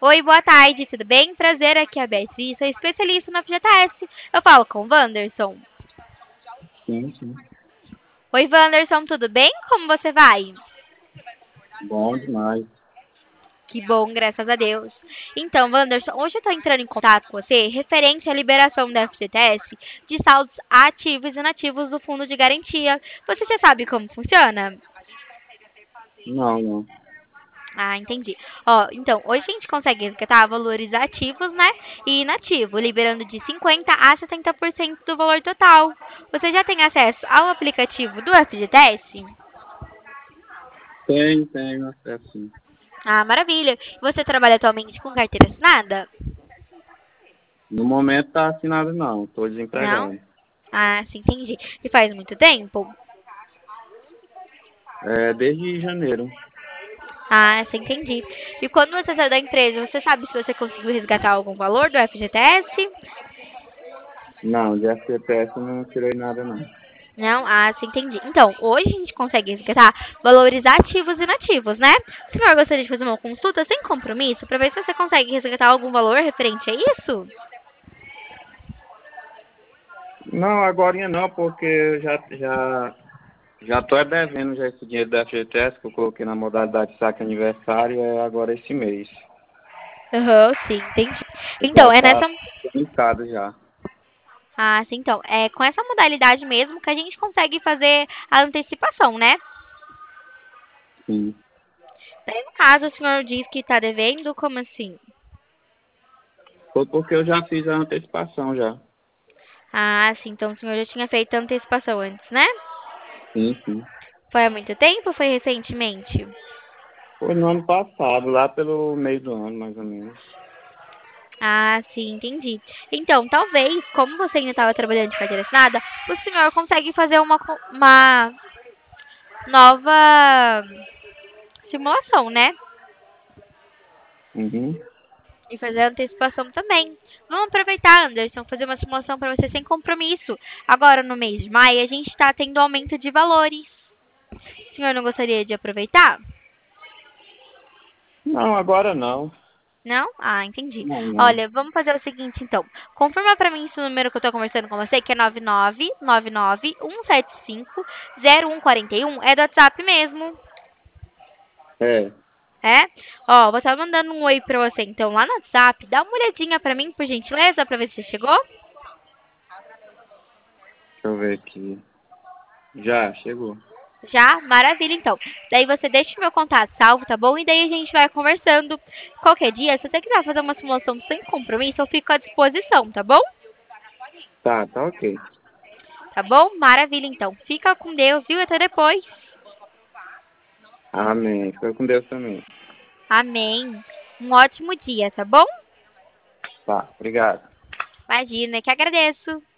Oi, boa tarde, tudo bem? Prazer, aqui é a Beatriz, sou especialista no FGTS. Eu falo com o Wanderson. Sim, sim. Oi, Wanderson, tudo bem? Como você vai? Bom demais. Que bom, graças a Deus. Então, Wanderson, hoje eu estou entrando em contato com você referente à liberação da FGTS de saldos ativos e inativos do Fundo de Garantia. Você já sabe como funciona? Não, não. Ah, entendi. Ó, então, hoje a gente consegue resgatar valores ativos, né? E inativo, liberando de 50% a 70% do valor total. Você já tem acesso ao aplicativo do FGTS? Tenho acesso, sim. Ah, maravilha. Você trabalha atualmente com carteira assinada? No momento tá assinado não, tô Não? desempregado. Ah, sim, entendi. E faz muito tempo? É, desde janeiro. Ah, sim, entendi. E quando você saiu da empresa, você sabe se você conseguiu resgatar algum valor do FGTS? Não, de FGTS eu não tirei nada não. Não? Ah, sim, entendi. Então, hoje a gente consegue resgatar valores ativos e inativos, né? O senhor gostaria de fazer uma consulta sem compromisso para ver se você consegue resgatar algum valor referente a isso? Não, agorinha não, porque eu já tô devendo já esse dinheiro da FGTS que eu coloquei na modalidade saque aniversário é agora esse mês. Aham, sim, entendi. Já Então, é tá nessa. limitado já. Ah, sim, então. É com essa modalidade mesmo que a gente consegue fazer a antecipação, né? Sim. Daí, no caso, o senhor diz que está devendo, como assim? Foi porque eu já fiz a antecipação já. Ah, sim, então o senhor já tinha feito a antecipação antes, né? Sim, sim. Foi há muito tempo ou foi recentemente? Foi no ano passado, lá pelo meio do ano, mais ou menos. Ah, sim, entendi. Então, talvez, como você ainda estava trabalhando de carteira assinada, o senhor consegue fazer uma nova simulação, né? Uhum. E fazer a antecipação também. Vamos aproveitar, Anderson, fazer uma simulação para você sem compromisso. Agora, no mês de maio, a gente está tendo aumento de valores. O senhor não gostaria de aproveitar? Não, agora não. Não? Ah, entendi. Não, não. Olha, vamos fazer o seguinte, então. Confirma pra mim esse número que eu tô conversando com você, que é 9999-175-0141. É do WhatsApp mesmo, É, é? Ó, vou estar mandando um oi pra você, então, lá no WhatsApp. Dá uma olhadinha pra mim, por gentileza, pra ver se você chegou. deixa eu ver aqui. Já, chegou. Já? Maravilha, então. Daí você deixa o meu contato salvo, tá bom? E daí a gente vai conversando. Qualquer dia, se você quiser fazer uma simulação sem compromisso, eu fico à disposição, tá bom? Tá ok. Tá bom? Maravilha, então. Fica com Deus, viu? Até depois. Amém. Fica com Deus também. Amém. Um ótimo dia, tá bom? Tá, obrigado. Imagina, que agradeço.